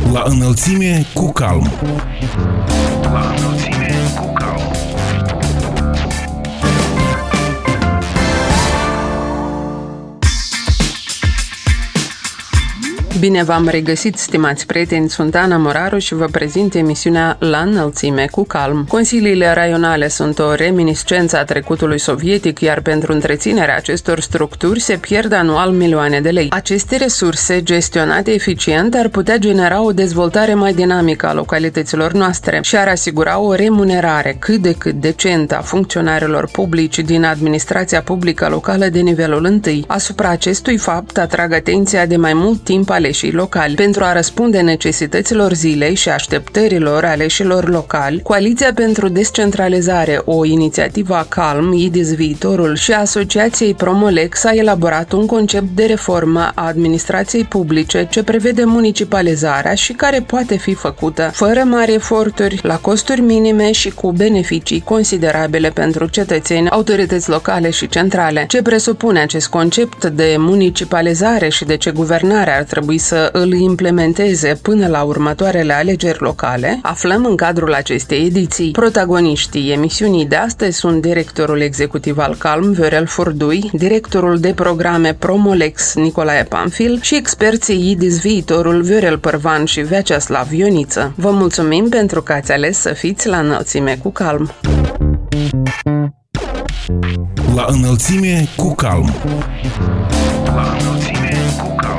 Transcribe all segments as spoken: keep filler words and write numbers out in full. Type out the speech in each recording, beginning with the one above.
La înălțime cu calm. La înălțime cu calm. Bine v-am regăsit, stimați prieteni, sunt Ana Moraru și vă prezint emisiunea La înălțime cu calm. Consiliile raionale sunt o reminiscență a trecutului sovietic, iar pentru întreținerea acestor structuri se pierd anual milioane de lei. Aceste resurse, gestionate eficient, ar putea genera o dezvoltare mai dinamică a localităților noastre și ar asigura o remunerare cât de cât decentă a funcționarilor publici din administrația publică locală de nivelul întâi. Asupra acestui fapt atrag atenția de mai mult timp aleșii locali. Pentru a răspunde necesităților zilei și așteptărilor aleșilor locali, Coaliția pentru Descentralizare, o inițiativă a Calm, I D I S Viitorul și a Asociației Promolex a elaborat un concept de reformă a administrației publice ce prevede municipalizarea și care poate fi făcută fără mari eforturi, la costuri minime și cu beneficii considerabile pentru cetățeni, autorități locale și centrale. Ce presupune acest concept de municipalizare și de ce guvernarea ar trebui să îl implementeze până la următoarele alegeri locale, aflăm în cadrul acestei ediții. Protagoniștii emisiunii de astăzi sunt directorul executiv al Calm, Viorel Furdui, directorul de programe Promolex, Nicolae Pamfil și experții I D I S Viitorul, Viorel Părvan și Vyacheslav Ioniță. Vă mulțumim pentru că ați ales să fiți la înălțime cu calm. La înălțime cu calm. La înălțime cu calm.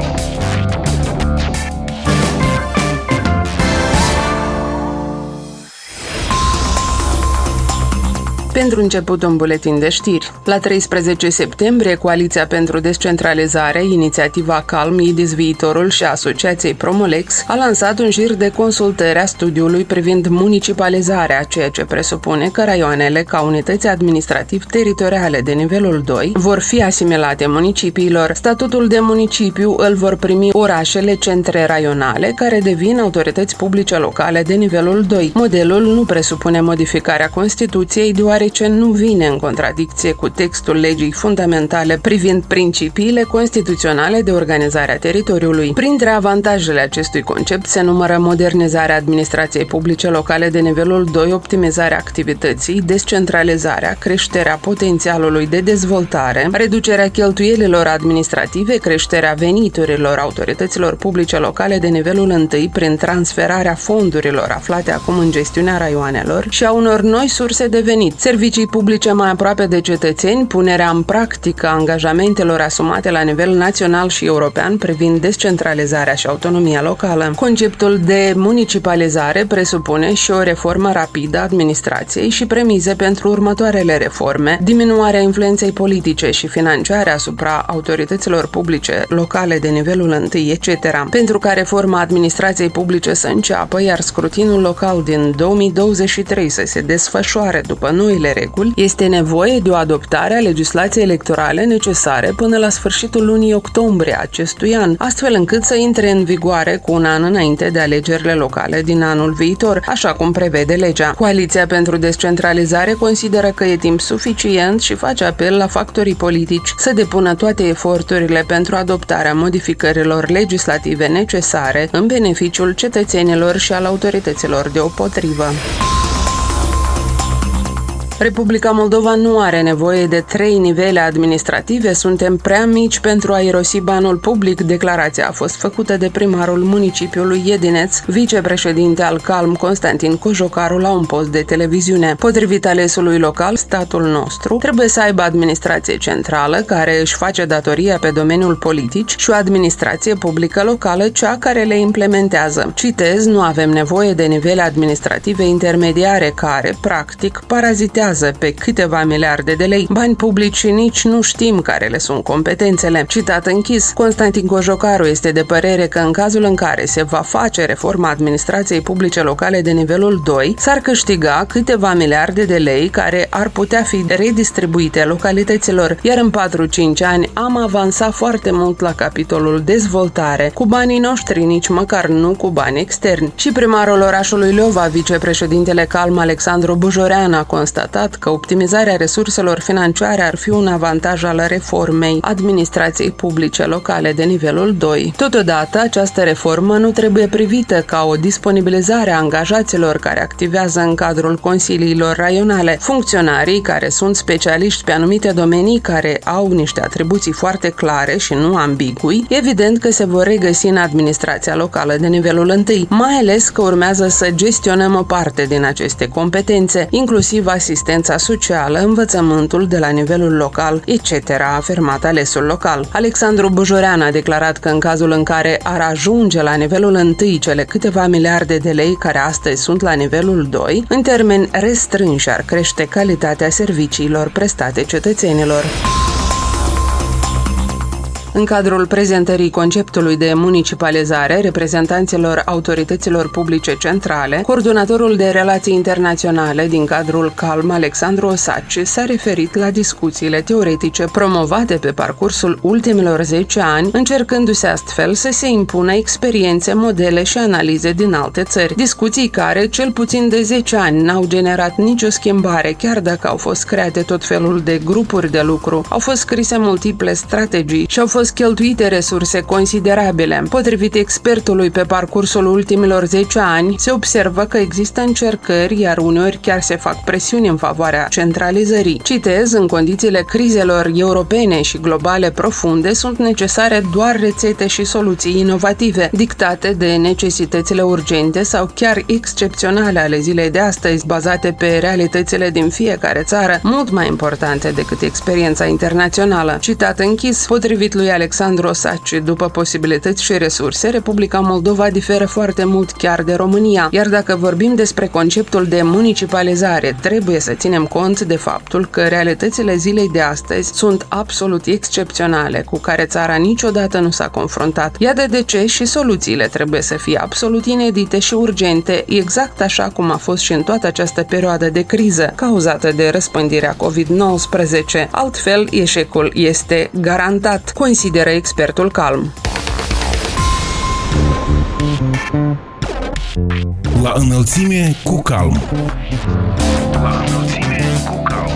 Pentru început, un buletin de știri. La treisprezece septembrie, Coaliția pentru Descentralizare, inițiativa Calm, I D I S Viitorul și Asociației Promolex a lansat un șir de consultări a studiului privind municipalizarea, ceea ce presupune că raioanele, ca unități administrativ-teritoriale de nivelul doi, vor fi asimilate municipiilor. Statutul de municipiu îl vor primi orașele centre raionale, care devin autorități publice locale de nivelul doi. Modelul nu presupune modificarea Constituției, deoarece ce nu vine în contradicție cu textul legii fundamentale privind principiile constituționale de organizare a teritoriului. Printre avantajele acestui concept se numără modernizarea administrației publice locale de nivelul doi, optimizarea activității, descentralizarea, creșterea potențialului de dezvoltare, reducerea cheltuielilor administrative, creșterea veniturilor autorităților publice locale de nivelul întâi prin transferarea fondurilor aflate acum în gestiunea raioanelor și a unor noi surse de venit, servicii publice mai aproape de cetățeni, punerea în practică a angajamentelor asumate la nivel național și european privind descentralizarea și autonomia locală. Conceptul de municipalizare presupune și o reformă rapidă a administrației și premize pentru următoarele reforme: diminuarea influenței politice și financiare asupra autorităților publice locale de nivelul întâi, et cetera. Pentru ca reforma administrației publice să înceapă, iar scrutinul local din două mii douăzeci și trei să se desfășoare după noile reguli, este nevoie de o adoptare a legislației electorale necesare până la sfârșitul lunii octombrie acestui an, astfel încât să intre în vigoare cu un an înainte de alegerile locale din anul viitor, așa cum prevede legea. Coaliția pentru Descentralizare consideră că e timp suficient și face apel la factorii politici să depună toate eforturile pentru adoptarea modificărilor legislative necesare în beneficiul cetățenilor și al autorităților deopotrivă. Republica Moldova nu are nevoie de trei nivele administrative, suntem prea mici pentru a irosi banul public. Declarația a fost făcută de primarul municipiului Iedineț, vicepreședinte al Calm, Constantin Cojocaru, la un post de televiziune. Potrivit alesului local, statul nostru trebuie să aibă administrație centrală, care își face datoria pe domeniul politic, și o administrație publică locală, cea care le implementează. Citez, nu avem nevoie de nivele administrative intermediare care, practic, parazitează pe câteva miliarde de lei bani publici și nici nu știm care le sunt competențele. Citat închis. Constantin Cojocaru este de părere că în cazul în care se va face reforma administrației publice locale de nivelul doi, s-ar câștiga câteva miliarde de lei care ar putea fi redistribuite localităților, iar în patru-cinci ani am avansat foarte mult la capitolul dezvoltare, cu banii noștri, nici măcar nu cu bani externi. Și primarul orașului Leova, vicepreședintele Calm, Alexandru Bujorean, a constatat constatat că optimizarea resurselor financiare ar fi un avantaj al reformei administrației publice locale de nivelul doi. Totodată, această reformă nu trebuie privită ca o disponibilizare a angajaților care activează în cadrul consiliilor raionale. Funcționarii care sunt specialiști pe anumite domenii care au niște atribuții foarte clare și nu ambigui, evident că se vor regăsi în administrația locală de nivelul întâi, mai ales că urmează să gestionăm o parte din aceste competențe, inclusiv asistența socială, învățământul de la nivelul local, et cetera, a afirmat alesul local. Alexandru Bujorean a declarat că în cazul în care ar ajunge la nivelul întâi cele câteva miliarde de lei care astăzi sunt la nivelul doi, în termeni restrânși ar crește calitatea serviciilor prestate cetățenilor. În cadrul prezentării conceptului de municipalizare reprezentanților autorităților publice centrale, coordonatorul de relații internaționale din cadrul CALM, Alexandru Osaci, s-a referit la discuțiile teoretice promovate pe parcursul ultimilor zece ani, încercându-se astfel să se impună experiențe, modele și analize din alte țări. Discuții care, cel puțin de zece ani, n-au generat nicio schimbare, chiar dacă au fost create tot felul de grupuri de lucru, au fost scrise multiple strategii și au fost cheltuite resurse considerabile. Potrivit expertului, pe parcursul ultimilor zece ani, se observă că există încercări, iar uneori chiar se fac presiuni în favoarea centralizării. Citez, în condițiile crizelor europene și globale profunde, sunt necesare doar rețete și soluții inovative, dictate de necesitățile urgente sau chiar excepționale ale zilei de astăzi, bazate pe realitățile din fiecare țară, mult mai importante decât experiența internațională. Citat închis, potrivit lui Alexandru Osaci, după posibilități și resurse, Republica Moldova diferă foarte mult chiar de România, iar dacă vorbim despre conceptul de municipalizare, trebuie să ținem cont de faptul că realitățile zilei de astăzi sunt absolut excepționale, cu care țara niciodată nu s-a confruntat. Iată de ce și soluțiile trebuie să fie absolut inedite și urgente, exact așa cum a fost și în toată această perioadă de criză, cauzată de răspândirea covid nouăsprezece. Altfel, eșecul este garantat, consideră expertul CALM. La înălțime cu CALM. La înălțime cu CALM.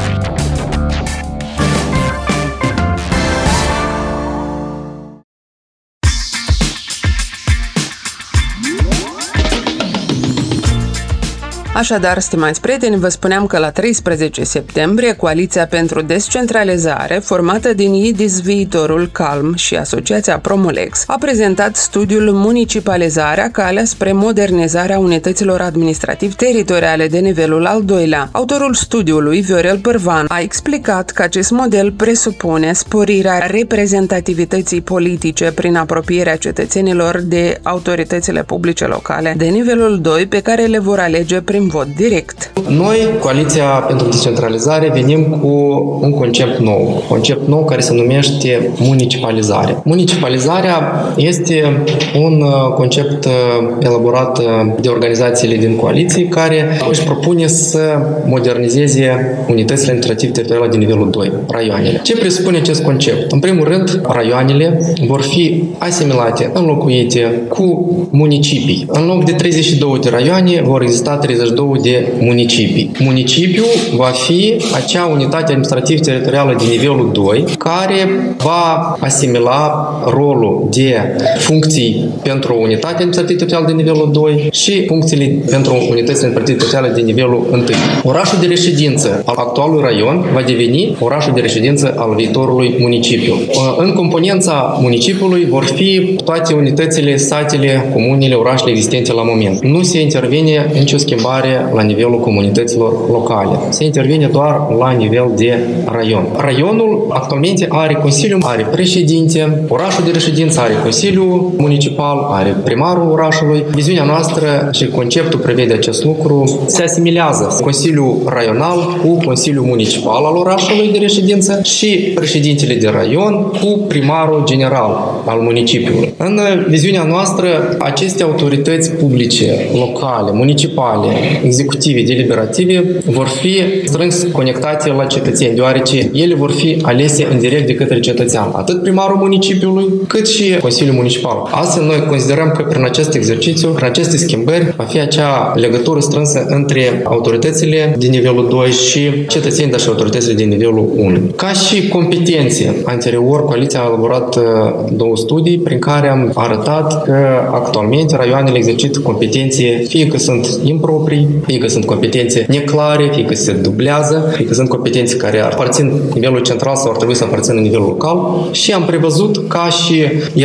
Așadar, stimați prieteni, vă spuneam că la treisprezece septembrie, Coaliția pentru Descentralizare, formată din I D I S Viitorul, CALM și Asociația Promolex, a prezentat studiul Municipalizarea, calea spre modernizarea unităților administrativ-teritoriale de nivelul al doilea. Autorul studiului, Viorel Pârvan, a explicat că acest model presupune sporirea reprezentativității politice prin apropierea cetățenilor de autoritățile publice locale de nivelul doi, pe care le vor alege prin vot direct. Noi, Coaliția pentru Descentralizare, venim cu un concept nou. Concept nou care se numește municipalizare. Municipalizarea este un concept elaborat de organizațiile din coaliție care își propune să modernizeze unitățile administrativ-teritoriale din nivelul doi, raioanele. Ce presupune acest concept? În primul rând, raioanele vor fi asimilate, înlocuite cu municipii. În loc de treizeci și două de raioane, vor exista treizeci și două de municipii. Municipiul va fi acea unitate administrativ-teritorială de nivelul doi care va asimila rolul de funcții pentru unitatea administrativ-teritorială de nivelul doi și funcțiile pentru unitățile administrativ-teritoriale de nivelul unu. Orașul de reședință al actualului raion va deveni orașul de reședință al viitorului municipiu. În componența municipiului vor fi toate unitățile, satele, comunele, orașele existente la moment. Nu se intervine nicio schimbare la nivelul comunităților locale. Se intervine doar la nivel de raion. Raionul actualmente are consiliu, are președinte, orașul de reședință are consiliu municipal, are primarul orașului. Viziunea noastră și conceptul prevede acest lucru. Se asimilează Consiliul Raional cu Consiliul Municipal al orașului de reședință și președintele de raion cu primarul general al municipiului. În viziunea noastră, aceste autorități publice, locale, municipale, executive, deliberative vor fi strâns conectate la cetățeni, deoarece ele vor fi alese în direct de către cetățean, atât primarul municipiului, cât și Consiliul Municipal. Astfel, noi considerăm că prin acest exercițiu, prin aceste schimbări, va fi acea legătură strânsă între autoritățile din nivelul doi și cetățeni, dar și autoritățile din nivelul unu. Ca și competențe, anterior, Coaliția a elaborat două studii prin care am arătat că actualmente raioanele exercită competențe, fie că sunt improprii, fie că sunt competențe neclare, fie că se dublează, fie că sunt competențe care aparțin nivelul central sau ar trebui să aparțină nivelul local și am prevăzut ca și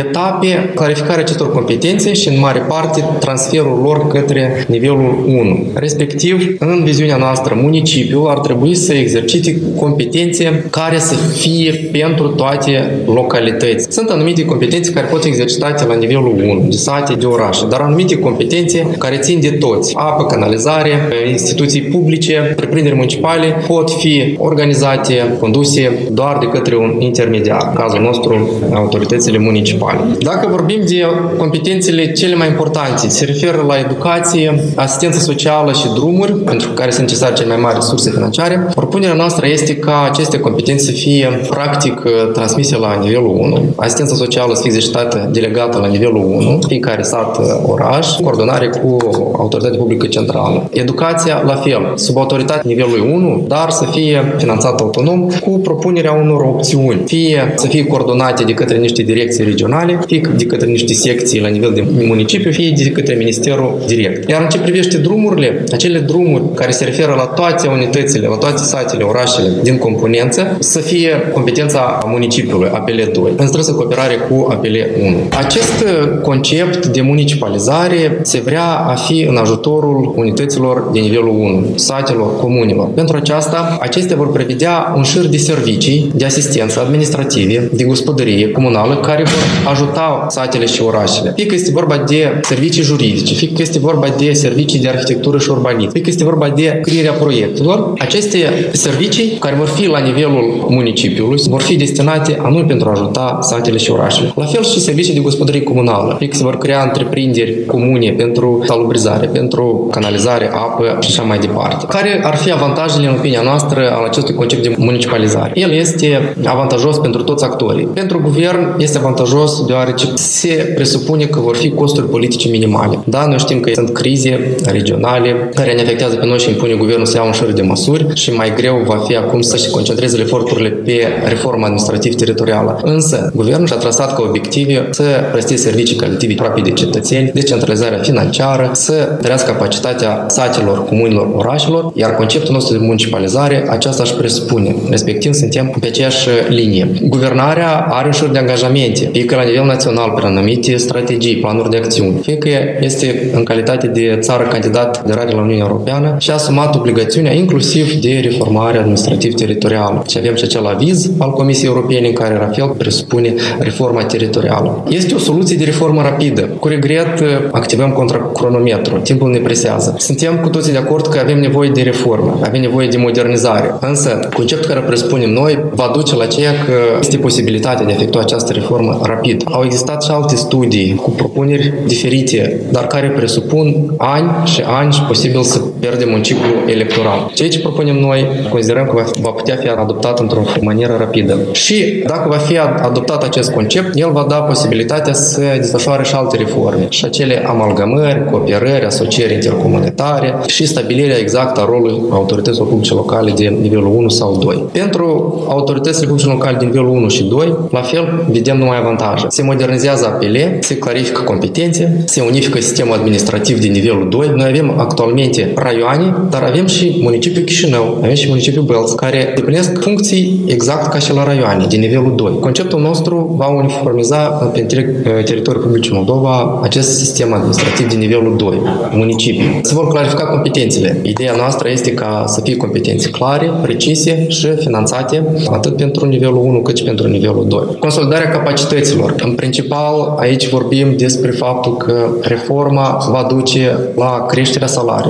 etape clarificarea acestor competențe și în mare parte transferul lor către nivelul unu. Respectiv, în viziunea noastră, municipiul ar trebui să exercite competențe care să fie pentru toate localități. Sunt anumite competențe care pot fi exercitate la nivelul unu, de sate, de orașe, dar anumite competențe care țin de toți. Apă, canalizare, instituții publice, întreprinderi municipale pot fi organizate, conduse doar de către un intermediar, în cazul nostru autoritățile municipale. Dacă vorbim de competențele cele mai importante, se referă la educație, asistență socială și drumuri, pentru care sunt necesare cele mai mari resurse financiare, propunerea noastră este ca aceste competențe să fie practic transmise la nivelul unu, asistența socială să fie exercitată delegată la nivelul unu, fiecare sat, oraș, coordonare cu autoritatea publică centrală. Educația, la fel, sub autoritatea nivelului unu, dar să fie finanțată autonom cu propunerea unor opțiuni, fie să fie coordonate de către niște direcții regionale, fie de către niște secții la nivel de municipiu, fie de către Ministerul direct. Iar în ce privește drumurile, acele drumuri care se referă la toate unitățile, la toate satele, orașele din componență, să fie competența municipiului, A P L doi, în strânsă cooperare cu A P L unu. Acest concept de municipalizare se vrea a fi în ajutorul unităților de nivelul unu, satelor, comunilor. Pentru aceasta, acestea vor prevedea un șir de servicii de asistență administrative, de gospodărie comunală, care vor ajuta satele și orașele. Fie că este vorba de servicii juridice, fie că este vorba de servicii de arhitectură și urbanism, fie că este vorba de scrierea proiectelor, aceste servicii care vor fi la nivelul municipiului vor fi destinate anume pentru a ajuta satele și orașele. La fel și servicii de gospodărie comunală, fie că se vor crea întreprinderi comune pentru salubrizare, pentru canalizare, apă și așa mai departe. Care ar fi avantajele, în opinia noastră, al acestui concept de municipalizare? El este avantajos pentru toți actorii. Pentru guvern este avantajos deoarece se presupune că vor fi costuri politice minimale. Da, noi știm că sunt crize regionale care ne afectează pe noi și impune guvernul să ia un șir de măsuri și mai greu va fi acum să-și concentreze eforturile pe reforma administrativ-teritorială. Însă, guvernul și-a trasat ca obiective să presteze servicii calitative rapide de cetățeni, decentralizarea financiară, să tărească capacitatea satelor, comunilor, orașelor, iar conceptul nostru de municipalizare aceasta își presupune. Respectiv, suntem pe aceeași linie. Guvernarea are un șir de angajamente, fie că la nivel național prin anumite strategii, planuri de acțiuni, fie că este în calitate de țară candidat de aderare la Uniunea Europeană și a asumat obligațiunea inclusiv de reformare administrativ-teritorială. Și avem și acel aviz al Comisiei Europene în care, la fel, presupune reforma teritorială. Este o soluție de reformă rapidă. Cu regret, activăm contra cronometru. Timpul ne presează. Suntem cu toții de acord că avem nevoie de reformă, avem nevoie de modernizare. Însă, conceptul care presupunem noi va duce la ceea că este posibilitatea de a efectua această reformă rapid. Au existat și alte studii cu propuneri diferite, dar care presupun ani și ani și posibil să pierdem un ciclu electoral. Ceea ce propunem noi, considerăm că va putea fi adoptat într-o manieră rapidă. Și dacă va fi adoptat acest concept, el va da posibilitatea să desfășoare și alte reforme. Și acele amalgamări, cooperări, asocieri intercomunitare și stabilirea exactă a rolului autorităților publice locale de nivelul unu sau doi. Pentru autoritățile publice locale de nivelul unu și doi, la fel, vedem numai avantaje. Se modernizează A P L, se clarifică competențe, se unifică sistemul administrativ de nivelul doi. Noi avem actualmente raioane, dar avem și municipiul Chișinău, avem și municipiul Bălți, care deplinesc funcții exact ca și la raioane, de nivelul doi. Conceptul nostru va uniformiza pe întreg teritoriul Republicii Moldova acest sistem administrativ de nivelul doi, municipii. Se vor clarifica competențele. Ideea noastră este ca să fie competențe clare, precise și finanțate atât pentru nivelul unu cât și pentru nivelul doi. Consolidarea capacităților. În principal, aici vorbim despre faptul că reforma va duce la creșterea salariilor la nivel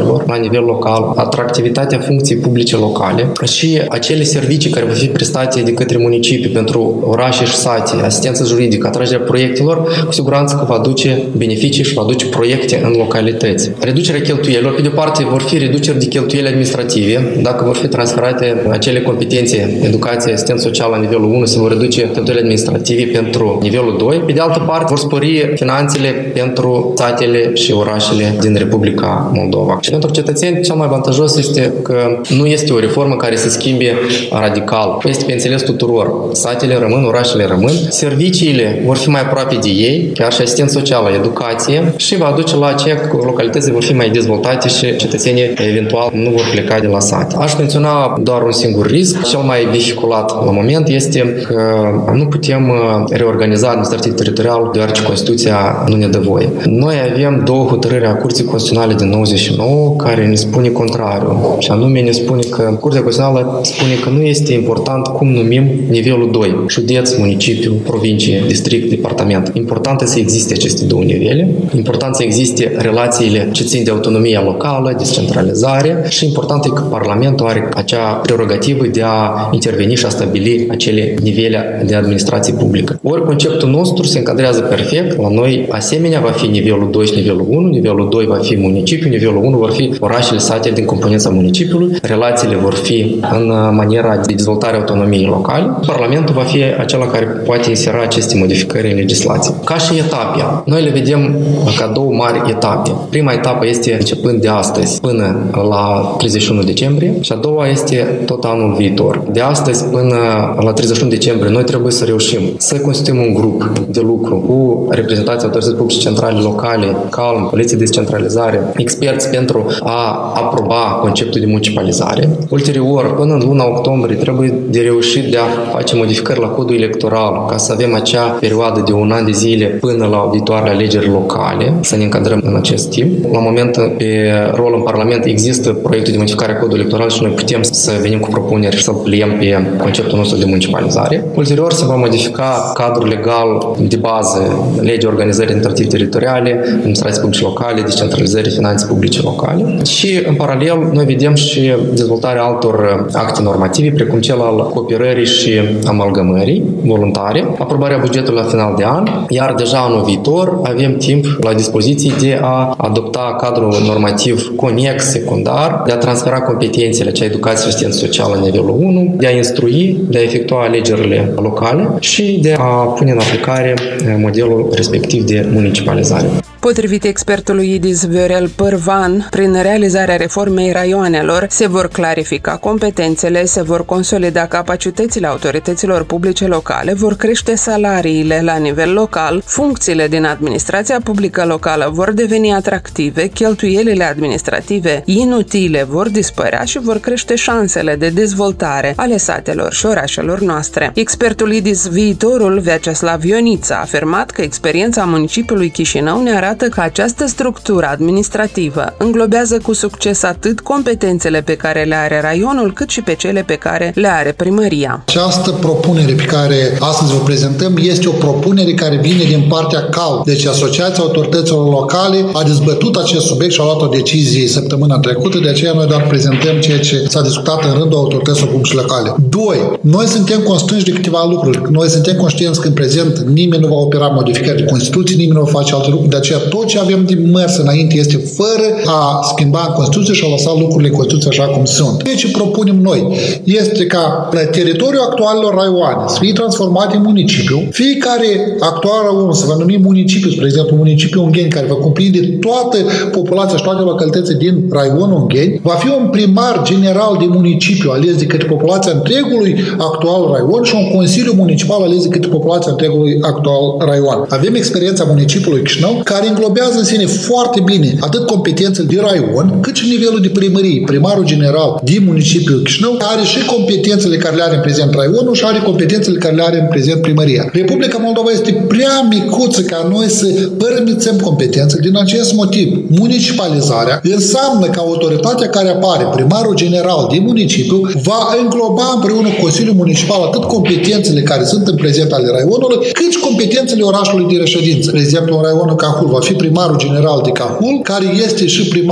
nivel local, atractivitatea funcției publice locale și acele servicii care vor fi prestate de către municipii pentru orașe și sate, asistență juridică, atragerea proiectelor, cu siguranță că va aduce beneficii și va aduce proiecte în localități. Reducerea cheltuielilor, pe de o parte, vor fi reduceri de cheltuieli administrative, dacă vor fi transferate acele competențe, educație, asistență socială la nivelul unu, se vor reduce cheltuielile administrative pentru nivelul doi. Pe de altă parte, vor spori finanțele pentru satele și orașele din Republica Moldova. Și pentru cetățeni, cel mai avantajos este că nu este o reformă care se schimbe radical. Este pe înțeles tuturor. Satele rămân, orașele rămân, serviciile vor fi mai aproape de ei, chiar și asistență socială, educație, și va duce la aceea că localitățile vor fi mai dezvoltate și cetățenii eventual nu vor pleca de la sat. Aș menționa doar un singur risc, cel mai vehiculat la moment este că nu putem reorganiza administrativ teritorial deoarece Constituția nu ne dă voie. Noi avem două hotărâri a Curții Constituționale din nouăzeci și nouă care ne spune contrariu. Și anume ne spune că Curtea Constituțională spune că nu este important cum numim nivelul doi, județ, municipiu, provincie, district, departament. Important este să existe aceste două nivele. Important să existe relațiile ce țin de autonomia locală, descentralizare și important e că Parlamentul are acea prerogativă de a interveni și a stabili acele nivele de administrație publică. Ori conceptul nostru se încadrează perfect. La noi asemenea va fi nivelul doi și nivelul unu, nivelul doi va fi municipiu, nivelul unu vor fi orașele, satele din componența municipiului, relațiile vor fi în maniera de dezvoltare a autonomiei locale. Parlamentul va fi acela care poate insera aceste modificări în legislație. Ca și etape, noi le vedem ca două mari etape. Prima etapă este începând de astăzi până la treizeci și unu decembrie și a doua este tot anul viitor. De astăzi până la treizeci și unu decembrie noi trebuie să reușim să constituim un grup de lucru cu reprezentanții autorității publice centrale, locale, CALM, Poliție de Descentralizare, experți pentru a aproba conceptul de municipalizare. Ulterior, până în luna octombrie, trebuie de reușit de a face modificări la codul electoral ca să avem acea perioadă de un an de zile până la viitoarele alegeri locale, să ne încadrăm în acest timp. La moment, pe rol în Parlament există proiectul de modificare a codului electoral și noi putem să venim cu propuneri și să-l pliem pe conceptul nostru de municipalizare. Ulterior, se va modifica cadrul legal de bază, legea organizării administrative teritoriale, administrații publice locale, descentralizării finanțe publice locale. Și, în paralel, noi vedem și dezvoltarea altor acte normative, precum cel al cooperării și amalgamării voluntare, aprobarea bugetului la final de an, iar deja anul viitor avem timp la dispoziție de a adopta cadrul normativ conex, secundar, de a transfera competențele, cea educație și asistență socială în nivelul unu, de a instrui, de a efectua alegerile locale și de a pune în aplicare modelul respectiv de municipalizare. Potrivit expertului Idis Viorel Pârvan, prin realizarea reformei raioanelor se vor clarifica competențele, se vor consolida capacitățile autorităților publice locale, vor crește salariile la nivel local, funcțiile din administrația publică locală vor deveni atractive, cheltuielile administrative inutile vor dispărea și vor crește șansele de dezvoltare ale satelor și orașelor noastre. Expertul Idis Viitorul, Vyacheslav Ionița, a afirmat că experiența municipiului Chișinău ne arată că această structură administrativă înglobează cu succes atât competențele pe care le are raionul, cât și pe cele pe care le are primăria. Această propunere pe care astăzi vă prezentăm este o propunere care vine din partea C A L. Deci Asociația Autorităților Locale a dezbătut acest subiect și a luat o decizie săptămâna trecută, de aceea noi doar prezentăm ceea ce s-a discutat în rândul autorităților publice locale. Doi. Noi suntem constrânși de câteva lucruri. Noi suntem conștienți că în prezent nimeni nu va opera modificări de Constituție, nimeni nu va face alte lucruri, de aceea tot ce avem de mers înainte este fără a schimba în Constituție și a lăsa lucrurile în Constituție așa cum sunt. Ceea ce propunem noi este ca teritoriul actualelor raioane să fie transformat în municipiu, fiecare actual raion să vă numi municipiu, spre exemplu municipiul Ungheni, care va cuprinde toată populația și toate localitățile din raionul Ungheni, va fi un primar general de municipiu ales de către populația întregului actual raion și un consiliu municipal ales de către populația întregului actual raion. Avem experiența municipiului Chișinău, care înglobează în sine foarte bine atât competențele de raion, cât și nivelul de primărie. Primarul general din municipiul Chișinău are și competențele care le are în prezent raionul și are competențele care le are în prezent primăria. Republica Moldova este prea micuță ca noi să părămițăm competențele. Din acest motiv, municipalizarea înseamnă că autoritatea care apare, primarul general din municipiu, va îngloba împreună cu Consiliul Municipal atât competențele care sunt în prezent ale raionului, cât și competențele orașului de reședință. De exemplu, în raionul Cahul va fi primarul general de Cahul, care este și primarul întregului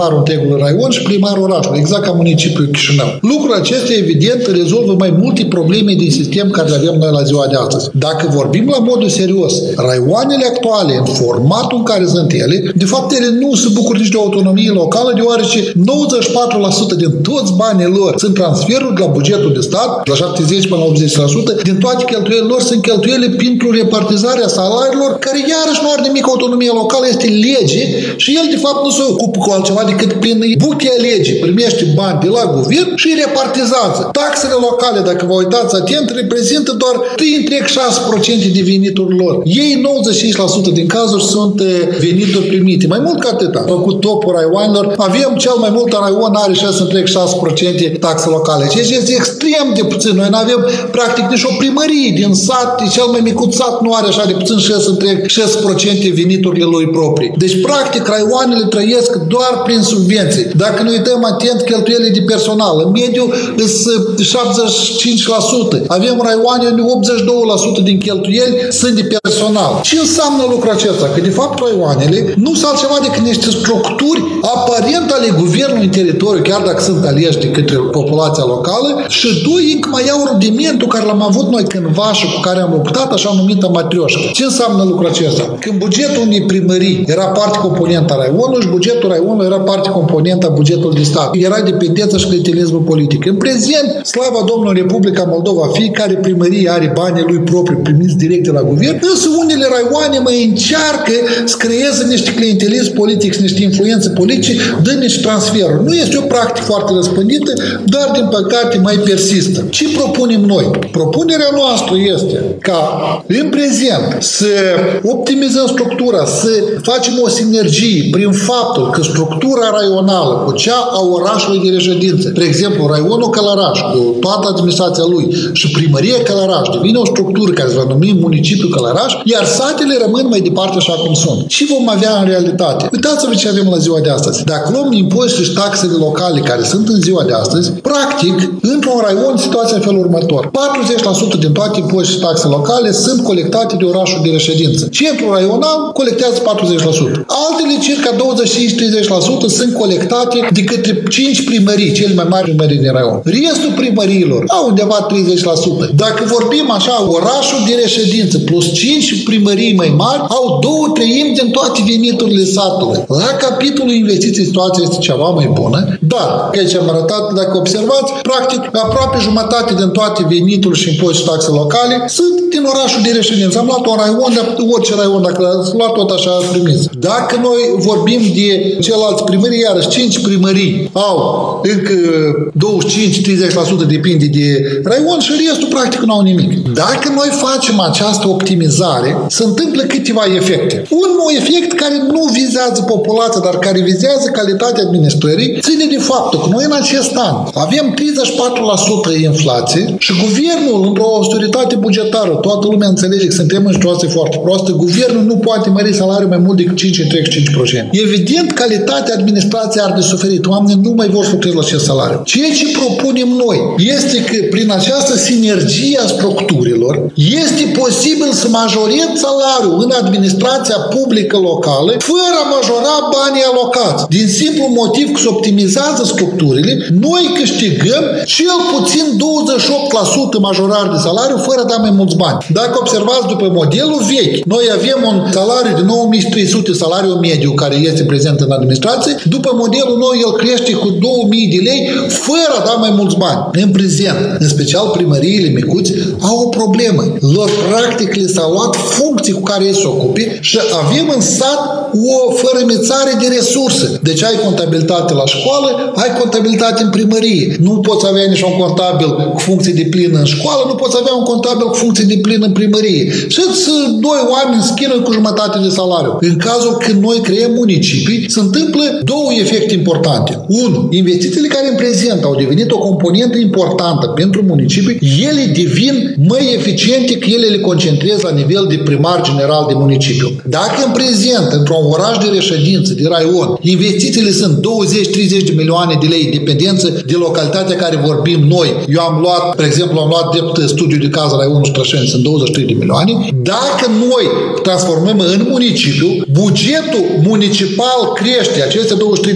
primarul raion și primarul orașului, exact ca municipiul Chișinău. Lucrul acesta, evident, rezolvă mai multe probleme din sistem care le avem noi la ziua de astăzi. Dacă vorbim la modul serios, raioanele actuale, în formatul în care sunt ele, de fapt ele nu se bucură nici de autonomie locală, deoarece nouăzeci și patru la sută din toți banii lor sunt transferuri de la bugetul de stat, la șaptezeci până la optzeci la sută, din toate cheltuielile lor sunt cheltuieli pentru repartizarea salariilor, care iarăși nu are nimic autonomie locală, este lege și el de fapt nu se ocupă cu altceva decât prin buchea legii. Primește bani de la guvern și îi repartizează. Taxele locale, dacă vă uitați atent, reprezintă doar trei virgulă șase la sută de venituri lor. Ei nouăzeci și cinci la sută din cazuri sunt venituri primite. Mai mult ca atât. Am făcut topul raioanelor. Avem cel mai mult raion are șase virgulă șase la sută taxe locale. Ceea ce este extrem de puțin. Noi nu avem practic nici o primărie din sat. Cel mai micut sat nu are așa de puțin șase virgulă șase la sută veniturile lui proprii. Deci practic raioanele trăiesc doar prin subvenții. Dacă ne uităm atent cheltuielile de personal, în mediu sunt șaptezeci și cinci la sută. Avem raioane unde optzeci și doi la sută din cheltuieli sunt de personal. Ce înseamnă lucrul acesta? Că de fapt raioanele nu sunt altceva decât niște structuri aparent ale guvernului în teritoriu, chiar dacă sunt aleși de către populația locală, și doi încă mai au rudimentul care l-am avut noi cândva și cu care am luptat, așa numită matrioșcă. Ce înseamnă lucrul acesta? Când bugetul unei primării era parte componentă a raionului și bugetul raionului era parte componentă a bugetului de stat. Era dependență și clientelismul politic. În prezent, slava Domnului, Republica Moldova, fiecare primărie are banii lui proprii primiți direct de la guvern, însă unele raioane mai încearcă să creeze niște clientelism politic și niște influențe politice, dă niște transferuri. Nu este o practică foarte răspândită, dar din păcate mai persistă. Ce propunem noi? Propunerea noastră este ca în prezent să optimizăm structura, să facem o sinergie prin faptul că structura raională cu cea a orașului de reședință, de exemplu, raionul Călăraș, cu toată administrația lui și primăria Călăraș, devine o structură care se va numi municipiul Călăraș, iar satele rămân mai departe așa cum sunt. Și vom avea în realitate. Uitați-vă ce avem la ziua de astăzi. Dacă luăm impozitele și taxele locale care sunt în ziua de astăzi, practic, într-un raion, situația în felul următor. patruzeci la sută din toate impozitele și taxe locale sunt colectate de orașul de reședință. Centrul raional colectează patruzeci la sută. Altele, circa douăzeci și cinci la treizeci la sută sunt colectate de către cinci primării, cele mai mari primării din raion. Restul primăriilor au undeva treizeci la sută. Dacă vorbim așa, orașul de reședință plus cinci primării mai mari au două treimi din toate veniturile satului. La capitolul investiții situația este ceva mai bună, dar, că aici am arătat, dacă observați, practic aproape jumătate din toate veniturile și impozite și taxe locale sunt din orașul de reședință. Am luat un raion, dar orice raion, dacă l-ați luat tot așa ați primit. Dacă noi vorbim de celălalt primării, iarăși cinci primării au încă douăzeci și cinci la treizeci la sută depinde de raion și restul practic nu au nimic. Dacă noi facem această optimizare, se întâmplă câteva efecte. Un efect care nu vizează populația, dar care vizează calitatea administrării, ține de faptul că noi în acest an avem treizeci și patru la sută inflație și guvernul, într-o austeritate bugetară, toată lumea înțelege că suntem în situație foarte proastă, guvernul nu poate mări salariul mai mult decât cinci virgulă treizeci și cinci la sută. Evident, calitatea administrației ar de suferit. Oamenii nu mai vor să lucreze la acest salariu. Ceea ce propunem noi este că prin această sinergie a structurilor este posibil să majorăm salariul în administrația publică locală fără a majora banii alocați. Din simplu motiv că se optimizează structurile, noi câștigăm cel puțin douăzeci și opt la sută majorare de salariu fără a da mai mulți bani. Dacă observați după modelul vechi, noi avem un salariu de nouă mii trei sute, salariul mediu care este prezent în administrație, după modelul nou el crește cu două mii de lei fără a da mai mulți bani. În prezent, în special primăriile micuți, au o problemă. Lor practic li s-au luat funcții cu care ei se ocupe și avem în sat o fărâmițare de resurse. Deci ai contabilitate la școală, ai contabilitate în primărie. Nu poți avea nici un contabil cu funcție de plină în școală, nu poți avea un contabil cu funcție de plină în primărie. Și doi oameni schină cu jumătate de salariu. În cazul când noi creăm municipii, se întâmplă două efecte importante. Unu, investițiile care în prezent au devenit o componentă importantă pentru municipii, ele devin mai eficiente că ele le concentrez la nivel de primar general de municipiu. Dacă în prezent, într-un oraș de reședință, de raion, investițiile sunt douăzeci treizeci de milioane de lei, dependență de localitatea care vorbim noi. Eu am luat, de exemplu, am luat drept studiu de caz raionul Strășeni, sunt douăzeci și trei de milioane. Dacă noi transformăm în municipiu, bugetul municipal crește, aceste douăzeci și trei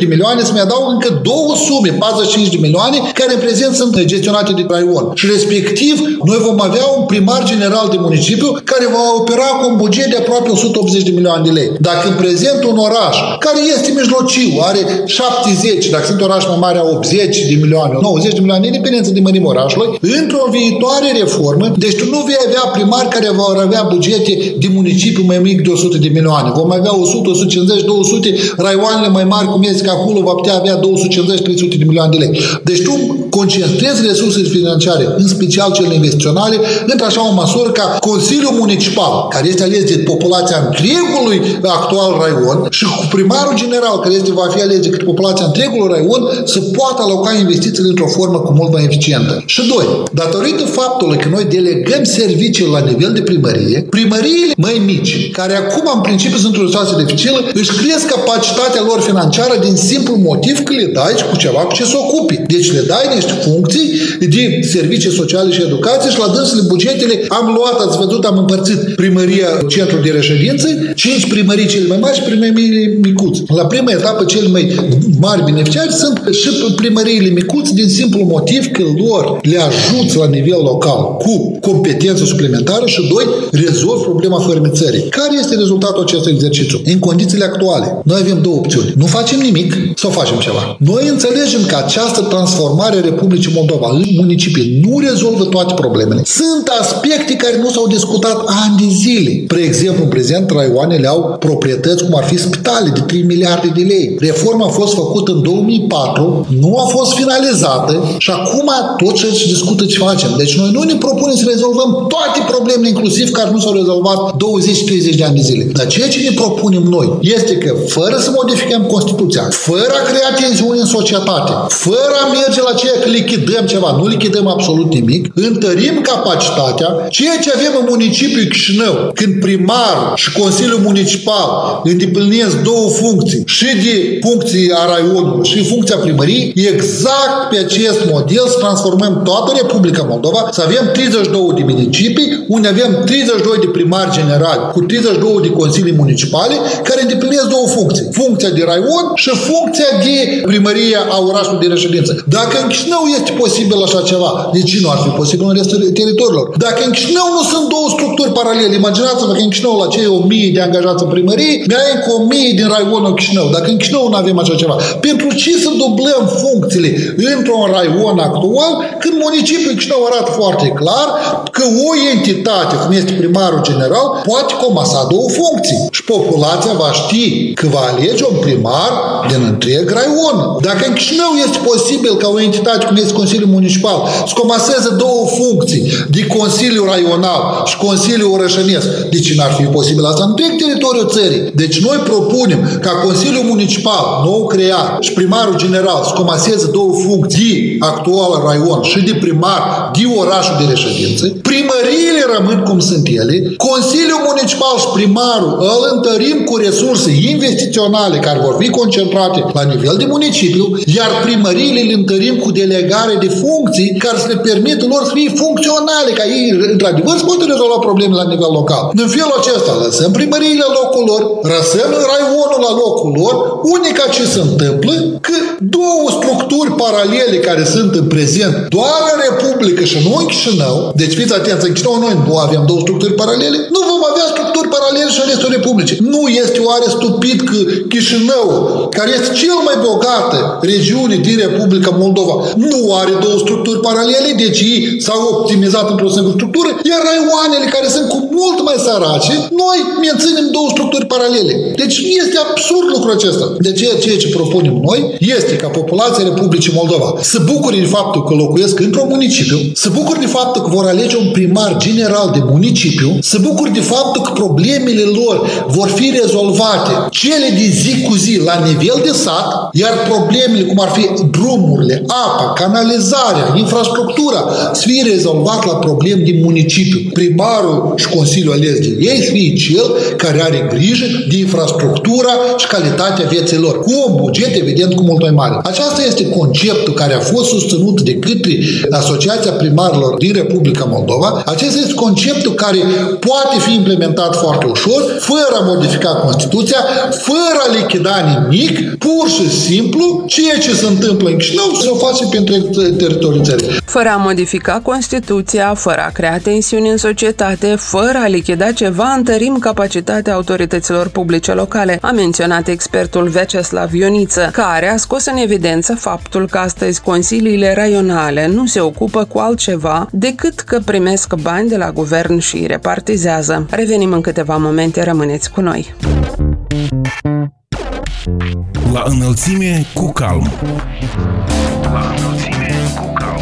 de milioane, să-mi adaug încă două sume, patruzeci și cinci de milioane, care în prezent sunt gestionate de raion. Și respectiv, noi vom avea un primar general de municipiu care va opera cu un buget de aproape o sută optzeci de milioane de lei. Dacă în prezent un oraș, care este mijlociu, are șaptezeci, dacă sunt oraș mai mare, optzeci de milioane, nouăzeci de milioane, independență de mărimea orașului, într-o viitoare reformă, deci tu nu vei avea primari care vor avea bugete de municipiu mai mic de o sută de milioane. Vom avea o sută, o sută cincizeci, două sute, raioanele mai mari, cum este că acolo, va putea avea două sute cincizeci, trei sute de milioane de lei. Deci tu concentrezi resursele financiare, în special cele investiționale, într-așa o măsură ca Consiliul Municipal, care este ales de populația întregului actual raion, și cu primarul general, care este, va fi ales de către populația întregului raion, să poată aloca investițiile într-o formă cu mult mai eficientă. Și doi, datorită faptului că noi delegăm servicii la nivel de primărie, primăriile mai mici, care acum în principiu sunt într-o situație dificilă, își cresc capacitatea lor financiară din simplu motiv că le dai cu ceva cu ce să ocupi. Deci le dai niște funcții de servicii sociale și educație și la dânsele bugetele am luat, ați văzut, am împărțit primăria centru de reședință, cinci primării cele mai mari și primării micuți. La prima etapă cele mai mari beneficiari sunt și primăriile micuți din simplu motiv că lor le ajută la nivel local cu competență suplimentară și doi, rezolv problema fărâmițării. Care este rezultatul acestui exercițiu? În condițiile actuale, noi avem două opțiuni. Nu facem nimic sau facem ceva. Noi înțelegem că această transformare a Republicii Moldova în municipii nu rezolvă toate problemele. Sunt aspecte care nu s-au discutat ani de zile. Spre exemplu, în prezent, raioanele au proprietăți cum ar fi spitale de trei miliarde de lei. Reforma a fost făcută în două mii patru, nu a fost finalizată și acum tot ce se discută ce facem. Deci noi nu ne propunem să rezolvăm toate problemele, inclusiv care nu s-au rezolvat douăzeci treizeci de ani de zile. Dar ceea ce ne propunem noi este că, fără să modificăm Constituția, fără a crea tensiuni în societate, fără a merge la ceea că lichidăm ceva, nu lichidăm absolut nimic, întărim capacitatea, ceea ce avem în municipiul Chișinău, când primar și Consiliul Municipal îndeplinesc două funcții, și de funcții a raionului și funcția primăriei, exact pe acest model să transformăm toată Republica Moldova, să avem treizeci și două de municipii, unde avem treizeci și doi de primari generali, cu treizeci și două de consilii municipale, care îndeplinesc două funcții. Funcția de raion și funcția de primărie a orașului de reședință. Dacă în Chișinău este posibil așa ceva, de ce nu ar fi posibil în restul teritoriilor? Dacă în Chișinău nu sunt două structuri paralele, imaginați-vă că în Chișinău la cei o mie de angajați în primărie, mai încă o mie din raionul Chișinău. Dacă în Chișinău nu avem așa ceva, pentru ce să dublăm funcțiile într-un raion actual, când municipiul Chișinău arată foarte clar că o entitate, cum este primarul general, poate comasa două funcții. Și populația va ști că va alege un primar din întreg raion. Dacă în Chișinău este posibil ca o entitate, cum este Consiliul Municipal, să comaseze două funcții de Consiliul Raional și Consiliul Orășănesc, de ce n-ar fi posibil asta în întreg teritoriul țării? Deci noi propunem ca Consiliul Municipal, nou creat, și primarul general să comaseze două funcții de actual raion și de primar de orașul de reședință, primăriile rămân cum sunt ele, Consiliul Municipal și primarul îl întărim cu resurse investiționale care vor fi concentrate la nivel de municipiu, iar primăriile le întărim cu delegare de funcții care să le permită lor să fie funcționale, ca ei, într-adevăr, să poată rezolva probleme la nivel local. În felul acesta, lăsăm primăriile la locul lor, lăsăm raionul la locul lor, unica ce se întâmplă, că două structuri paralele care sunt în prezent doar în Republică și nu în Chișinău, deci fiți atenți, în Chișinău noi nu avem două structuri paralele, nu vom avea structuri paralele și în restul Republicii. Nu este oare stupid că Chișinău, care este cel mai bogată regiune din Republica Moldova, nu are două structuri paralele, deci ei s-au optimizat într-o singură structură, iar raioanele care sunt cu mult mai sărace, noi menținem două structuri paralele. Deci este absurd lucrul acesta. De aceea ceea ce propunem noi este ca populația Republicii Moldova să bucure de faptul că locuiesc într-un municipiu, să bucure de faptul că vor alege un primar general de municipiu, să bucure de faptul că problemele lor vor fi rezolvate, cele de zi cu zi la nivel de sat, iar problemele cum ar fi drumurile, apa, canalizarea, infrastructura, să fie rezolvat la probleme din municipiu. Primarul și Consiliul ales de ei să fie cel care are grijă de infrastructura și calitatea vieții lor, cu un buget evident cu mult mai mare. urmare. Aceasta este conceptul care a fost susținut de către Asociația Primarilor din Republica Moldova. Acesta este conceptul care poate fi implementat foarte ușor, fără a modifica Constituția, fără a lichida nimic, pur și simplu, ceea ce se întâmplă în Chișinău se o face pentru teritoriul țării. Fără a modifica Constituția, fără a crea tensiuni în societate, fără a lichida ceva, întărim capacitatea autorităților publice locale, a menționat expertul Vyacheslav Ioniță, care a scos în evidență faptul că astăzi consiliile raionale nu se ocupă cu altceva decât că primesc bani de la guvern și îi repartizează. Revenim în câteva momente, rămâneți cu noi. La înălțime cu calm. La înălțime cu calm.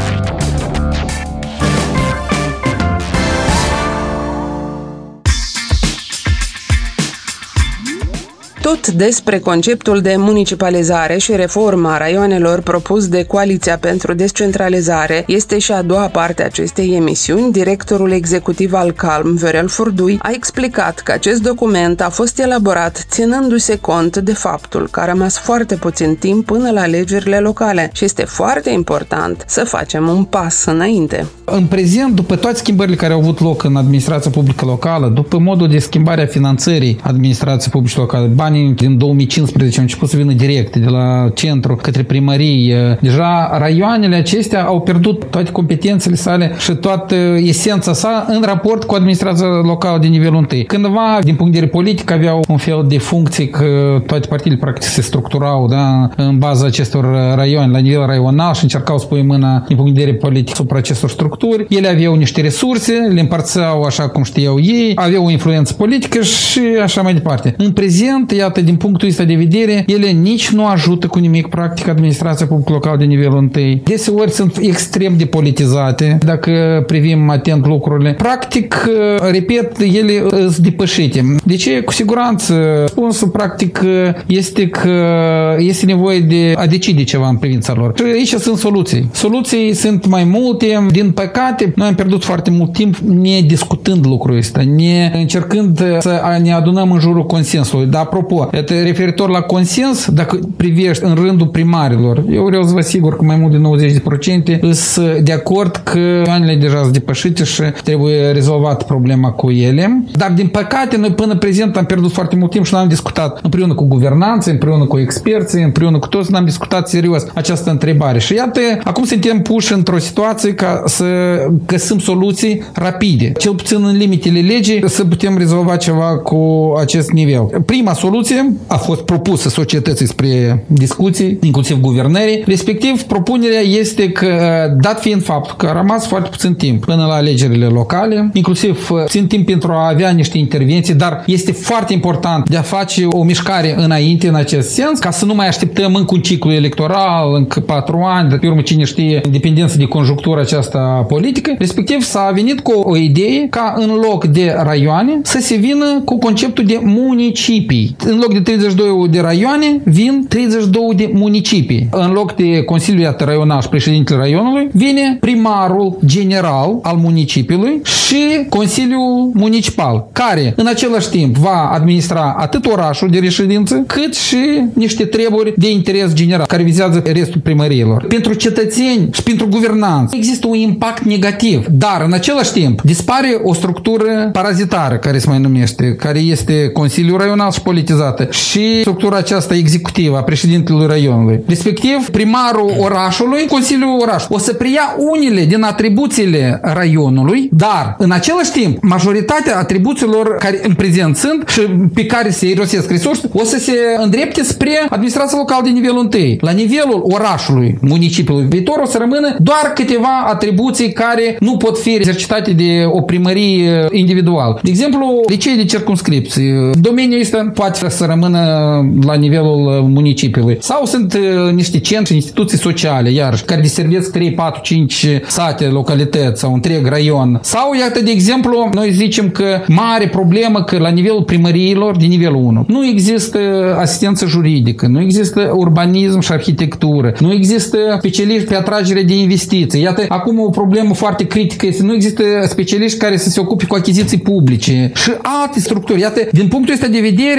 Tot despre conceptul de municipalizare și reforma raioanelor propus de Coaliția pentru Descentralizare este și a doua parte a acestei emisiuni. Directorul executiv al CALM, Viorel Furdui, a explicat că acest document a fost elaborat ținându-se cont de faptul că a rămas foarte puțin timp până la alegerile locale și este foarte important să facem un pas înainte. În prezent, după toate schimbările care au avut loc în administrația publică locală, după modul de schimbare a finanțării administrației publice locale, banii din două mii cincisprezece au început să vină direct de la centru către primării. Deja raioanele acestea au pierdut toate competențele sale și toată esența sa în raport cu administrația locală de nivelul întâi. Cândva, din punct de vedere politic, aveau un fel de funcții că toate partidele practic se structurau, da, în baza acestor raioane, la nivel raional și încercau să pui mâna din punct de vedere politic supra acestor structuri. Ele aveau niște resurse, le împărțeau așa cum știau ei, aveau o influență politică și așa mai departe. În prezent, iată, din punctul ăsta de vedere, ele nici nu ajută cu nimic, practic, administrația publică locală de nivelul întâi. Deseori sunt extrem de politizate, dacă privim atent lucrurile. Practic, repet, ele sunt depășite. De ce? Cu siguranță, răspunsul, practic, este că este nevoie de a decide ceva în privința lor. Și aici sunt soluții. Soluții sunt mai multe. Din păcate, noi am pierdut foarte mult timp ne discutând lucrul ăsta, ne încercând să ne adunăm în jurul consensului. Dar, apropo, referitor la consens, dacă privești în rândul primarilor, eu vreau să vă asigur că mai mult de nouăzeci la sută sunt de acord că anile deja sunt depășite și trebuie rezolvat problema cu ele. Dar, din păcate, noi până prezent am pierdut foarte mult timp și n-am discutat împreună cu guvernanții, împreună cu experții, împreună cu toți, n-am discutat serios această întrebare. Și iată, acum suntem puși într-o situație ca să găsim soluții rapide, cel puțin în limitele legii, să putem rezolva ceva cu acest nivel. Prima soluție a fost propusă societății spre discuții, inclusiv guvernării. Respectiv, propunerea este că, dat fiind faptul că a rămas foarte puțin timp până la alegerile locale, inclusiv puțin timp pentru a avea niște intervenții, dar este foarte important de a face o mișcare înainte în acest sens, ca să nu mai așteptăm încă un ciclu electoral, încă patru ani, de pe urmă cine știe, în dependență de conjunctura aceasta politică. Respectiv, s-a venit cu o idee ca în loc de raioane să se vină cu conceptul de municipii. În loc de treizeci și doi de raioane, vin treizeci și doi de municipii. În loc de Consiliul Raional și președintele raionului, vine primarul general al municipiului și Consiliul Municipal, care în același timp va administra atât orașul de reședință, cât și niște treburi de interes general, care vizează restul primăriilor. Pentru cetățeni și pentru guvernanți există un impact negativ, dar în același timp dispare o structură parazitară, care se mai numește, care este Consiliul Raional și politizată, și structura aceasta executivă a președintelui raionului. Respectiv, primarul orașului, Consiliul Orașului. O să preia unele din atribuțiile raionului, dar în același timp, majoritatea atribuțiilor care în prezent sunt și pe care se irosesc resurse, o să se îndrepte spre administrația locală de nivelul întâi. La nivelul orașului, municipiului viitor, o să rămână doar câteva atribuții care nu pot fi exercitate de o primărie individuală. De exemplu, licee de circumscripție. Domeniul ăsta poate să rămână la nivelul municipiului. Sau sunt uh, niște centri, instituții sociale, iar care deservesc trei, patru, cinci sate, localități sau întreg raion. Sau, iată, de exemplu, noi zicem că mare problemă că la nivelul primăriilor de nivelul unu nu există asistență juridică, nu există urbanism și arhitectură, nu există specialiști pe atragere de investiții. Iată, acum o problemă foarte critică este nu există specialiști care să se ocupe cu achiziții publice și alte structuri. Iată, din punctul ăsta de vedere, municipiul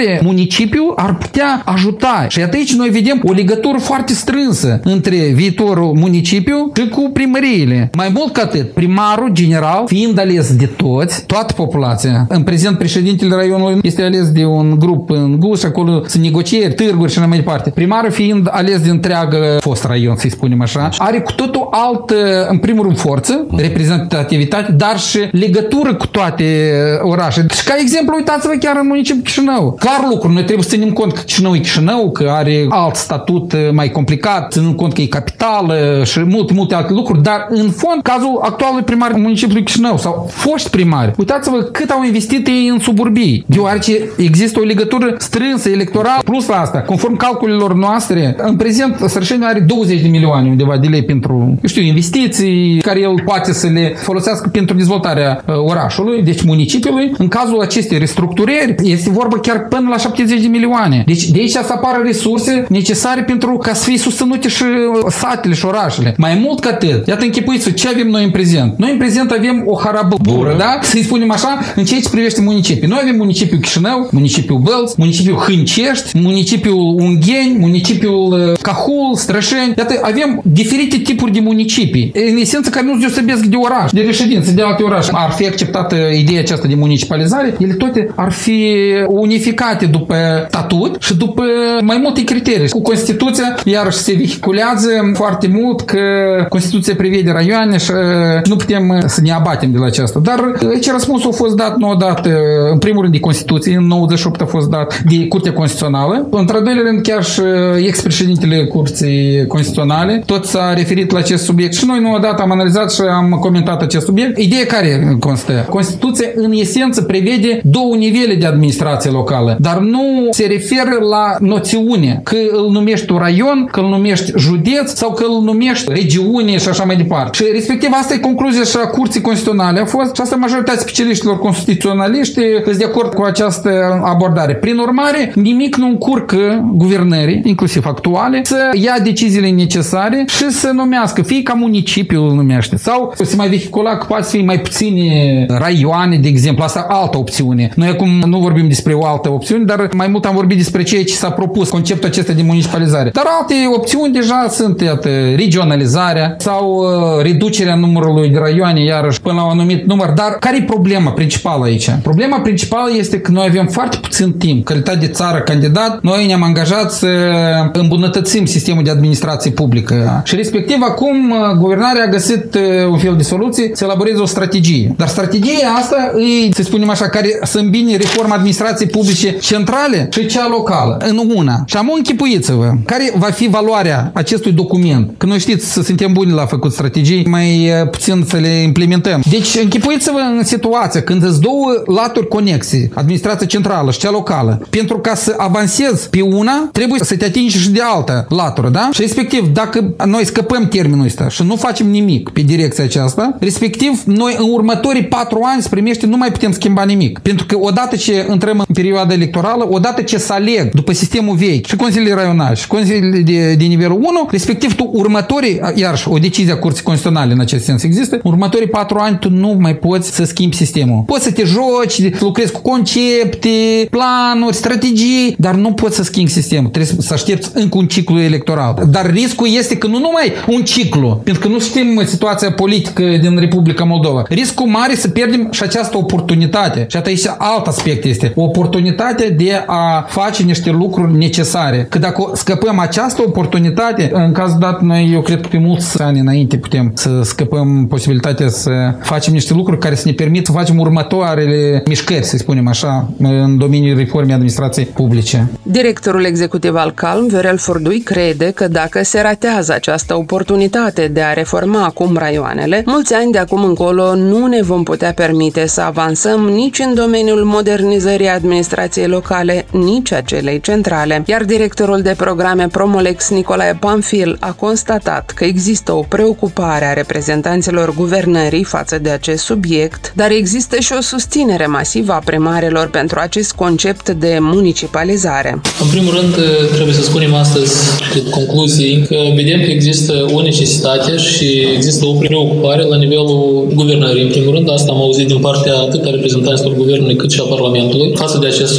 municipiul ar putea ajuta. Și aici noi vedem o legătură foarte strânsă între viitorul municipiu și cu primăriile. Mai mult ca atât, primarul general, fiind ales de toți, toată populația. În prezent, președintele raionului este ales de un grup în Guș, acolo sunt negocieri, târguri și așa mai departe. Primarul fiind ales de întreagă fost raion, să-i spunem așa, are cu totul altă, în primul rând, forță, reprezentativitate, dar și legătură cu toate orașele. Și ca exemplu, uitați-vă chiar în municipiul Chișinău. Clar lucru, noi trebuie să ținem cont că Chișinău e Chișinău, că are alt statut mai complicat, ținând cont că e capitală și multe, multe alte lucruri, dar în fond, cazul actualului primar municipiului Chișinău sau foști primari, uitați-vă cât au investit ei în suburbii, deoarece există o legătură strânsă electorală. Plus la asta, conform calculelor noastre, în prezent Sărășeni are douăzeci de milioane undeva de lei pentru, eu știu, investiții care el poate să le folosească pentru dezvoltarea uh, orașului, deci municipiului. În cazul acestei restructurări este vorba chiar până la șaptezeci de milioane. Deci de aici să apară resurse necesare pentru ca să fie susținute și satele și orașele. Mai mult ca atât, iată închipuiți ce avem noi în prezent. Noi în prezent avem o harabăbură, da? Să-i spunem așa, în ceea ce privește municipii. Noi avem municipiul Chișinău, municipiul Bălți, municipiul Hâncești, municipiul Ungheni, municipiul Cahul, Strășeni. Iată, avem diferite tipuri de municipii. În esență, care nu se deosebesc de oraș, de reședință, de alte orașe. Ar fi acceptată ideea aceasta de municipalizare, ele toate ar fi unificate după statut și după mai multe criterii. Cu Constituția, iarăși se vehiculează foarte mult că Constituția prevede raioane și nu putem să ne abatem de la aceasta. Dar aici răspunsul a fost dat, nu odată, în primul rând de Constituție, în nouăzeci și opt a fost dat de Curtea Constituțională. Într-al doilea rând, chiar și ex-președintele Curții Constituționale, tot s-a referit la acest subiect și noi nu odată am analizat și am comentat acest subiect. Ideea care constă? Constituția, în esență, prevede două nivele de administrație locală, dar nu se referă la noțiune că îl numești un raion, că îl numești județ sau că îl numești regiune și așa mai departe. Și respectiv asta e concluzia și a Curții Constituționale a fost și asta majoritatea specialiștilor constituționaliști sunt de acord cu această abordare. Prin urmare, nimic nu încurcă guvernării, inclusiv actuale, să ia deciziile necesare și să numească, fie ca municipiul îl numește, sau să se mai vehicula că poate să fie mai puține raioane, de exemplu. Asta altă opțiune. Noi acum nu vorbim despre o altă opțiune, dar mai mult am vorbit despre ceea ce s-a propus, conceptul acesta de municipalizare. Dar alte opțiuni deja sunt, iată, regionalizarea sau uh, reducerea numărului de raioane, iarăși, până la un anumit număr. Dar care e problema principală aici? Problema principală este că noi avem foarte puțin timp. Calitate de țară candidat, noi ne-am angajat să îmbunătățim sistemul de administrație publică. Și respectiv acum guvernarea a găsit un fel de soluție să elaboreze o strategie. Dar strategia asta e, să spunem așa, care să îmbine reforma administrației publice centrale și cea locală în una. Și am închipuiți-vă care va fi valoarea acestui document. Că noi știți să suntem buni la făcut strategii, mai puțin să le implementăm. Deci închipuiți-vă în situația când îți două laturi conexe, administrația centrală și cea locală. Pentru ca să avansezi pe una, trebuie să te atingi și de alta latură, da? Și respectiv, dacă noi scăpăm termenul ăsta și nu facem nimic pe direcția aceasta, respectiv, noi în următorii patru ani se primește, nu mai putem schimba nimic. Pentru că odată ce intrăm în perioada electorală, odată ce să aleg după sistemul vechi și consiliile raionale și consiliile de, de nivelul unu, respectiv tu următorii, iarăși o decizie a Curții Constituționale în acest sens există, următorii patru ani tu nu mai poți să schimbi sistemul. Poți să te joci, să lucrezi cu concepte, planuri, strategii, dar nu poți să schimbi sistemul. Trebuie să aștepți încă un ciclu electoral. Dar riscul este că nu numai un ciclu, pentru că nu știm situația politică din Republica Moldova. Riscul mare să pierdem și această oportunitate. Și aici alt aspect este. O oportunitate de a face niște lucruri necesare. Că dacă scăpăm această oportunitate, în cazul dat, noi, eu cred că pe mulți ani înainte putem să scăpăm posibilitatea să facem niște lucruri care să ne permit să facem următoarele mișcări, să spunem așa, în domeniul reformei administrației publice. Directorul executiv al Calm, Viorel Furdui, crede că dacă se ratează această oportunitate de a reforma acum raioanele, mulți ani de acum încolo nu ne vom putea permite să avansăm nici în domeniul modernizării administrației locale, nici a celei centrale. Iar directorul de programe Promolex, Nicolae Pamfil, a constatat că există o preocupare a reprezentanților guvernării față de acest subiect, dar există și o susținere masivă a primarilor pentru acest concept de municipalizare. În primul rând, trebuie să spunem astăzi, de concluzii, că vedem că există o necesitate și există o preocupare la nivelul guvernării. În primul rând, asta am auzit din partea atât a reprezentanților guvernului cât și a Parlamentului față de acest subiect.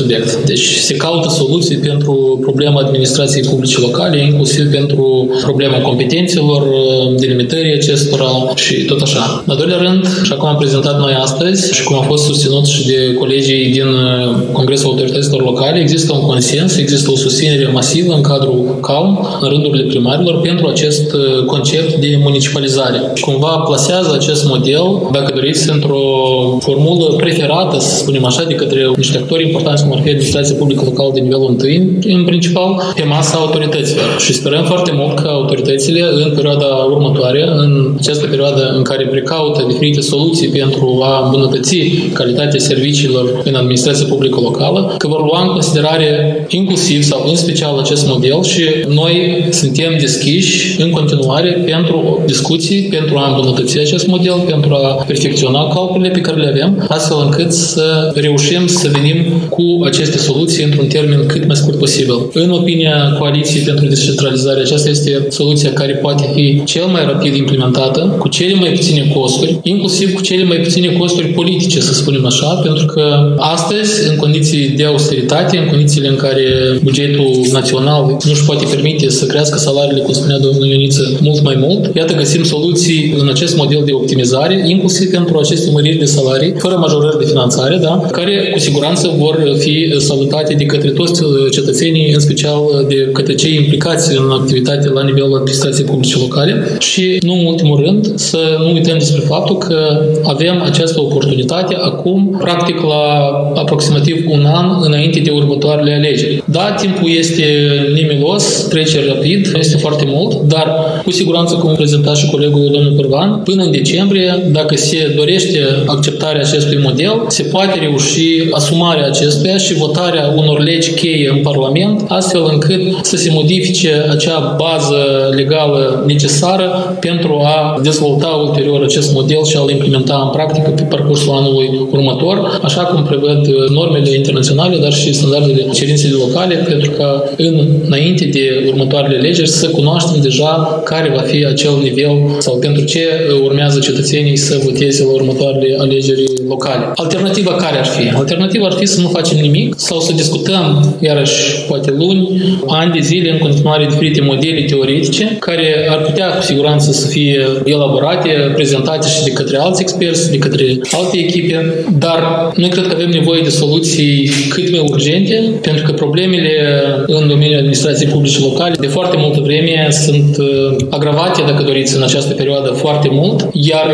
Deci se caută soluții pentru problema administrației publice locale, inclusiv pentru problema competențelor, delimitării acestora și tot așa. În al doilea rând, așa cum am prezentat noi astăzi și cum a fost susținut și de colegii din Congresul Autorităților Locale, există un consens, există o susținere masivă în cadrul CALM, în rândurile primarilor, pentru acest concept de municipalizare. Cumva plasează acest model, dacă doriți, într-o formulă preferată, să spunem așa, de către niște actori importanți, cum ar fi administrația publică locală de nivelul întâi, în principal, pe masa autorităților. Și sperăm foarte mult că autoritățile, în perioada următoare, în această perioadă în care precaută diferite soluții pentru a îmbunătăți calitatea serviciilor în administrația publică locală, că vor lua în considerare inclusiv sau în special acest model și noi suntem deschiși în continuare pentru discuții, pentru a îmbunătăți acest model, pentru a perfecționa calculele pe care le avem, astfel încât să reușim să venim cu aceste soluții într-un termen cât mai scurt posibil. În opinia Coaliției pentru Descentralizare, aceasta este soluția care poate fi cel mai rapid implementată, cu cele mai puține costuri, inclusiv cu cele mai puține costuri politice, să spunem așa, pentru că astăzi, în condiții de austeritate, în condițiile în care bugetul național nu își poate permite să crească salariile, cum spunea domnul Ioniță, mult mai mult, iată găsim soluții în acest model de optimizare, inclusiv pentru aceste măriri de salarii, fără majorări de finanțare, da, care cu siguranță vor fi salutate de către toți cetățenii, în special de către cei implicați în activitate la nivelul administrației publice locale și, nu în ultimul rând, să nu uităm despre faptul că avem această oportunitate acum, practic la aproximativ un an înainte de următoarele alegeri. Da, timpul este nemilos, trece rapid, este foarte mult, dar cu siguranță, cum prezenta și colegul domnul Pârvan, până în decembrie, dacă se dorește acceptarea acestui model, se poate reuși asumarea acestuia și votarea unor legi cheie în Parlament, astfel încât să se modifice acea bază legală necesară pentru a dezvolta ulterior acest model și a-l implementa în practică pe parcursul anului următor, așa cum prevăd normele internaționale, dar și standardele cerințele locale, pentru că înainte de următoarele alegeri să cunoaștem deja care va fi acel nivel sau pentru ce urmează cetățenii să voteze la următoarele alegeri locale. Alternativa care ar fi? Alternativa ar fi să nu facem nimic sau să discutăm, iarăși, poate luni, ani de zile, în continuare diferite modele teoretice, care ar putea cu siguranță să fie elaborate, prezentate și de către alți experți, de către alte echipe, dar noi cred că avem nevoie de soluții cât mai urgente, pentru că problemele în domeniul administrației publice locale de foarte multă vreme sunt agravate, dacă doriți, în această perioadă foarte mult, iar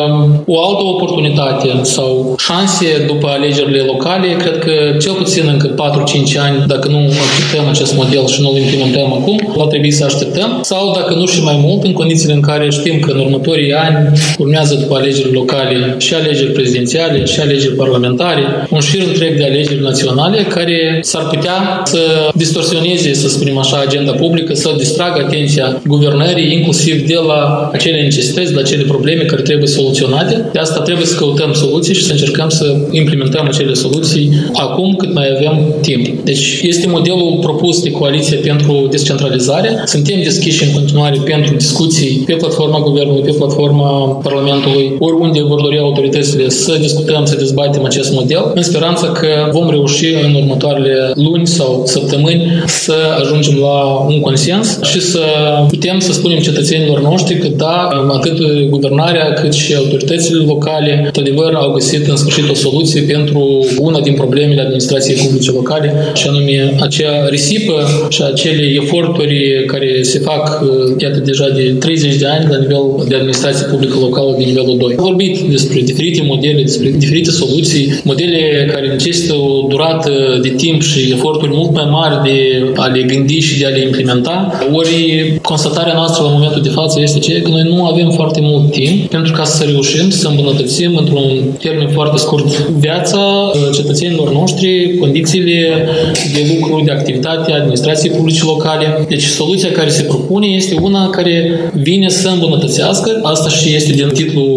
o altă oportunitate sau șanse după alegerile locale, cred că cel puțin încă patru-cinci ani, dacă nu acceptăm acest model și nu îl implementăm acum, va trebui să așteptăm, sau dacă nu și mai mult, în condițiile în care știm că în următorii ani urmează după alegerile locale și alegeri prezidențiale și alegeri parlamentare, un șir întreg de alegeri naționale care s-ar putea să distorsioneze, să spunem așa, agenda publică, să distragă atenția guvernării, inclusiv de la acele necesități, de la acele probleme care trebuie soluționate. De asta trebuie să căutăm soluții și să încercăm să implementăm acele soluții acum cât mai avem timp. Deci este modelul propus de Coaliție pentru Descentralizare. Suntem deschiși în continuare pentru discuții pe platforma Guvernului, pe platforma Parlamentului, oriunde vor dori autoritățile să discutăm, să dezbatem acest model, în speranța că vom reuși în următoarele luni sau săptămâni să ajungem la un consens și să putem să spunem cetățenilor noștri că da, atât guvernarea cât și autoritățile locale, într-adevăr, au găsit în sfârșit o soluție pentru una din problemele administrației publice locale, și anume acea risipă și acele eforturi care se fac, iată, deja de treizeci de ani la nivel de administrație publică locală de nivelul doi. Am vorbit despre diferite modele, despre diferite soluții, modele care necesită o durată de timp și eforturi mult mai mari de a le gândi și de a le implementa. Ori constatarea noastră la momentul de față este aceea că noi nu avem foarte mult timp pentru ca să reușim să îmbunătățim într-un termen foarte scurt viața cetățenilor noștri, condițiile de lucru, de activitate a administrației publice locale. Deci soluția care se propune este una care vine să îmbunătățească, asta și este din titlul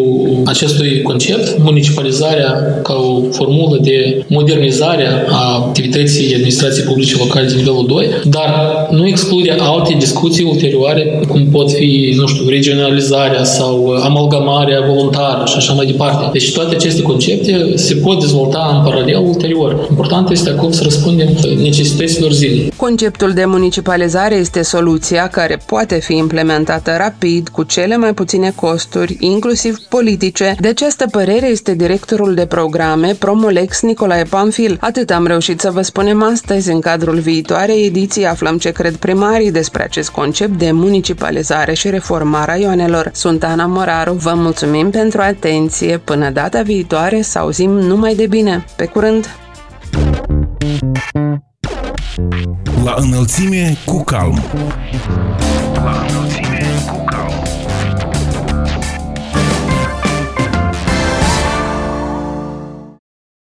acestui concept, municipalizarea ca o formulă de modernizare a activității administrației publice locale de nivelul doi, dar nu exclude alte discuții ulterioare, cum pot fi, nu știu, regionalizarea sau amalgamarea voluntară și așa mai departe. Deci toate aceste concepte se pot dezvolta în paralel ulterior. Important este acum să răspundem necesităților zilei. Conceptul de municipalizare este soluția care poate fi implementată rapid, cu cele mai puține costuri, inclusiv politice. De această părere este directorul de programe Promolex Nicolae Pamfil. Atât am reușit să vă spunem astăzi. În cadrul viitoarei ediții aflăm ce cred primarii despre acest concept de municipalizare și reforma raioanelor. Sunt Ana Moraru, vă mulțumim pentru atenție. Până data viitoare, să auzim numai de bine. Pe curând! La înălțime cu calm. La înălțime.